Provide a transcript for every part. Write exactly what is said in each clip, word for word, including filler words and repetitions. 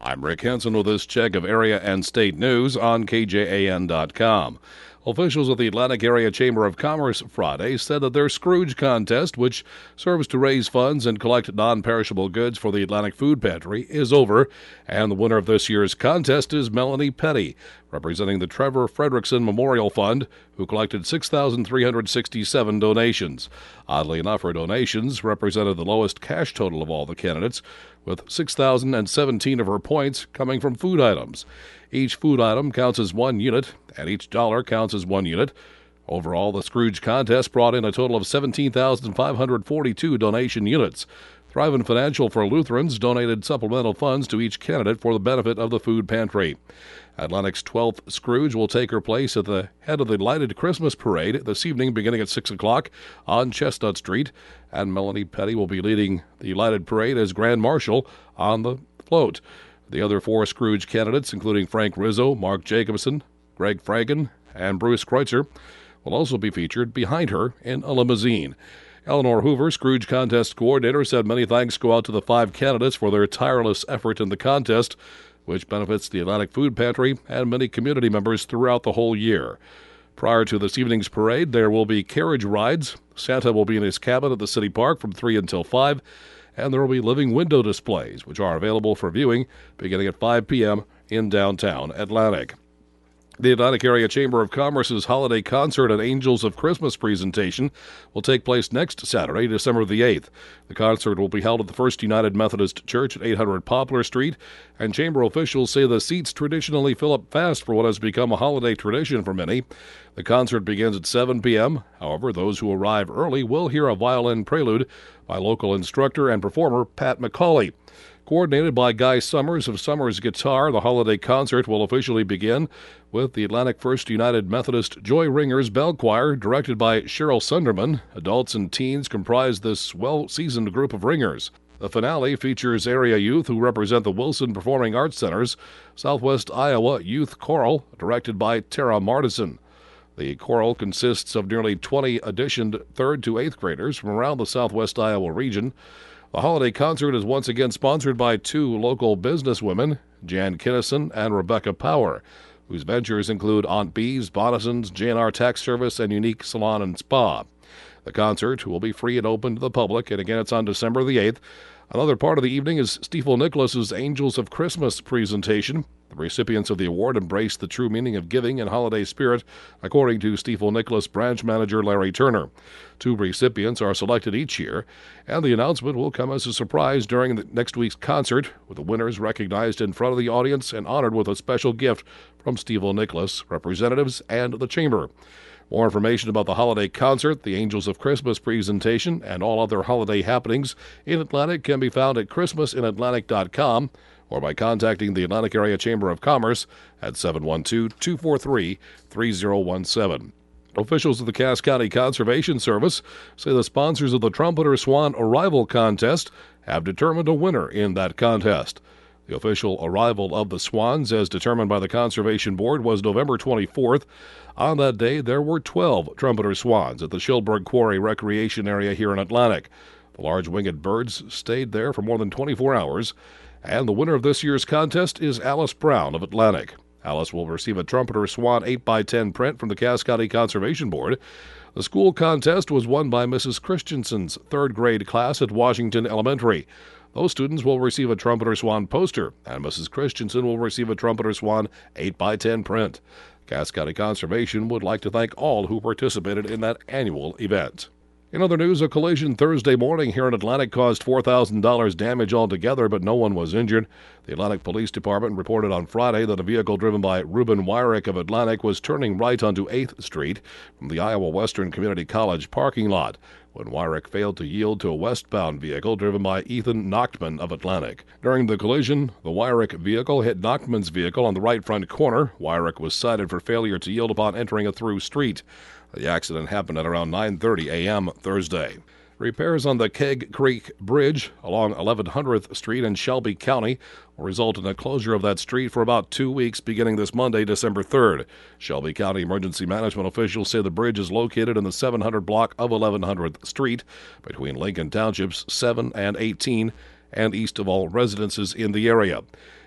I'm Rick Henson with this check of area and state news on K J A N dot com. Officials of the Atlantic Area Chamber of Commerce Friday said that their Scrooge contest, which serves to raise funds and collect non-perishable goods for the Atlantic Food Pantry, is over, and the winner of this year's contest is Melanie Petty, representing the Trevor Fredrickson Memorial Fund, who collected six thousand three hundred sixty-seven donations. Oddly enough, her donations represented the lowest cash total of all the candidates, with six thousand seventeen of her points coming from food items. Each food item counts as one unit, and each dollar counts as one unit. Overall, the Scrooge contest brought in a total of seventeen thousand five hundred forty-two donation units. Thrivent Financial for Lutherans donated supplemental funds to each candidate for the benefit of the food pantry. Atlantic's twelfth Scrooge will take her place at the head of the lighted Christmas parade this evening beginning at six o'clock on Chestnut Street, and Melanie Petty will be leading the lighted parade as Grand Marshal on the float. The other four Scrooge candidates, including Frank Rizzo, Mark Jacobson, Greg Franken, and Bruce Kreutzer, will also be featured behind her in a limousine. Eleanor Hoover, Scrooge contest coordinator, said many thanks go out to the five candidates for their tireless effort in the contest, which benefits the Atlantic Food Pantry and many community members throughout the whole year. Prior to this evening's parade, there will be carriage rides. Santa will be in his cabin at the city park from three until five, and there will be living window displays, which are available for viewing beginning at five p.m. in downtown Atlantic. The Atlantic Area Chamber of Commerce's holiday concert and Angels of Christmas presentation will take place next Saturday, December the eighth. The concert will be held at the First United Methodist Church at eight hundred Poplar Street, and chamber officials say the seats traditionally fill up fast for what has become a holiday tradition for many. The concert begins at seven p.m. However, those who arrive early will hear a violin prelude by local instructor and performer Pat McCauley. Coordinated by Guy Summers of Summers Guitar, the holiday concert will officially begin with the Atlantic First United Methodist Joy Ringers Bell Choir, directed by Cheryl Sunderman. Adults and teens comprise this well-seasoned group of ringers. The finale features area youth who represent the Wilson Performing Arts Center's Southwest Iowa Youth Choral, directed by Tara Martison. The choral consists of nearly twenty auditioned third to eighth graders from around the Southwest Iowa region. The holiday concert is once again sponsored by two local businesswomen, Jan Kinnison and Rebecca Power, whose ventures include Aunt Bee's, Bonison's, J and R Tax Service, and Unique Salon and Spa. The concert will be free and open to the public, and again it's on December the eighth. Another part of the evening is Stiefel Nicholas's Angels of Christmas presentation. The recipients of the award embrace the true meaning of giving and holiday spirit, according to Stiefel Nicholas branch manager Larry Turner. Two recipients are selected each year, and the announcement will come as a surprise during the next week's concert, with the winners recognized in front of the audience and honored with a special gift from Stiefel Nicholas, representatives, and the chamber. More information about the holiday concert, the Angels of Christmas presentation, and all other holiday happenings in Atlantic can be found at christmas in atlantic dot com or by contacting the Atlantic Area Chamber of Commerce at seven one two, two four three, three zero one seven. Officials of the Cass County Conservation Service say the sponsors of the Trumpeter Swan Arrival Contest have determined a winner in that contest. The official arrival of the swans, as determined by the Conservation Board, was November twenty-fourth. On that day, there were twelve trumpeter swans at the Shilberg Quarry Recreation Area here in Atlantic. The large winged birds stayed there for more than twenty-four hours, and the winner of this year's contest is Alice Brown of Atlantic. Alice will receive a Trumpeter Swan eight by ten print from the Cass County Conservation Board. The school contest was won by Missus Christensen's third grade class at Washington Elementary. Those students will receive a Trumpeter Swan poster, and Missus Christensen will receive a Trumpeter Swan eight by ten print. Cass County Conservation would like to thank all who participated in that annual event. In other news, a collision Thursday morning here in Atlantic caused four thousand dollars damage altogether, but no one was injured. The Atlantic Police Department reported on Friday that a vehicle driven by Reuben Wyrick of Atlantic was turning right onto eighth Street from the Iowa Western Community College parking lot when Wyrick failed to yield to a westbound vehicle driven by Ethan Nachtman of Atlantic. During the collision, the Wyrick vehicle hit Nachtman's vehicle on the right front corner. Wyrick was cited for failure to yield upon entering a through street. The accident happened at around nine thirty a.m. Thursday. Repairs on the Keg Creek Bridge along eleven hundredth Street in Shelby County will result in a closure of that street for about two weeks beginning this Monday, December third. Shelby County emergency management officials say the bridge is located in the seven hundred block of eleven hundredth Street between Lincoln Townships seven and eighteen and east of all residences in the area.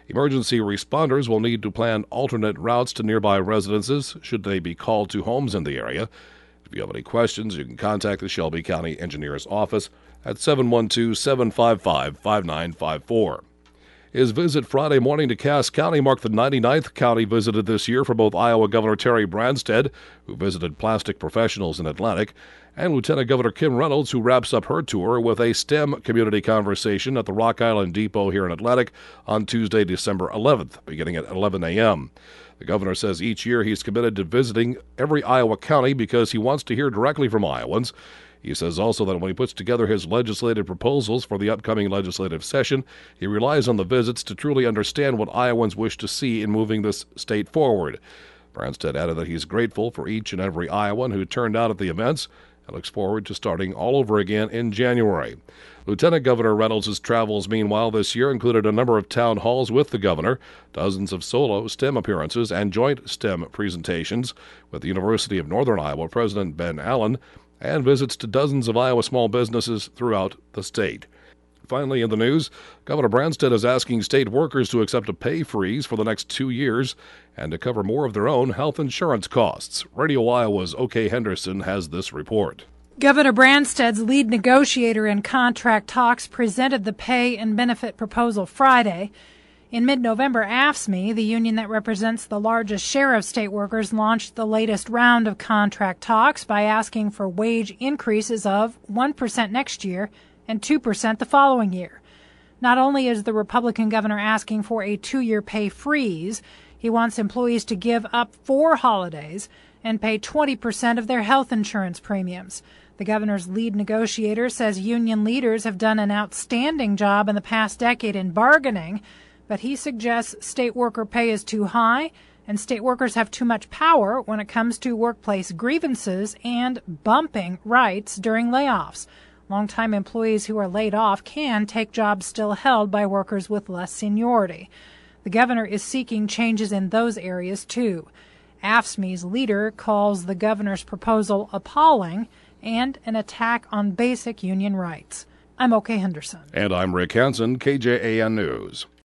Emergency responders will need to plan alternate routes to nearby residences should they be called to homes in the area. If you have any questions, you can contact the Shelby County Engineer's Office at seven one two, seven five five, five nine five four. His visit Friday morning to Cass County marked the ninety-ninth county visited this year for both Iowa Governor Terry Branstad, who visited plastic professionals in Atlantic, and Lieutenant Governor Kim Reynolds, who wraps up her tour with a STEM community conversation at the Rock Island Depot here in Atlantic on Tuesday, December eleventh, beginning at eleven a.m. The governor says each year he's committed to visiting every Iowa county because he wants to hear directly from Iowans. He says also that when he puts together his legislative proposals for the upcoming legislative session, he relies on the visits to truly understand what Iowans wish to see in moving this state forward. Branstad added that he's grateful for each and every Iowan who turned out at the events and looks forward to starting all over again in January. Lieutenant Governor Reynolds' travels, meanwhile, this year included a number of town halls with the governor, dozens of solo STEM appearances, and joint STEM presentations with the University of Northern Iowa President Ben Allen, and visits to dozens of Iowa small businesses throughout the state. Finally, in the news, Governor Branstad is asking state workers to accept a pay freeze for the next two years and to cover more of their own health insurance costs. Radio Iowa's O.K. Henderson has this report. Governor Branstad's lead negotiator in contract talks presented the pay and benefit proposal Friday. In mid-November, A F S C M E, the union that represents the largest share of state workers, launched the latest round of contract talks by asking for wage increases of one percent next year and two percent the following year. Not only is the Republican governor asking for a two-year pay freeze, he wants employees to give up four holidays and pay twenty percent of their health insurance premiums. The governor's lead negotiator says union leaders have done an outstanding job in the past decade in bargaining, but he suggests state worker pay is too high and state workers have too much power when it comes to workplace grievances and bumping rights during layoffs. Longtime employees who are laid off can take jobs still held by workers with less seniority. The governor is seeking changes in those areas, too. A F S C Me's leader calls the governor's proposal appalling and an attack on basic union rights. I'm O K. Henderson. And I'm Rick Hansen, K J A N News.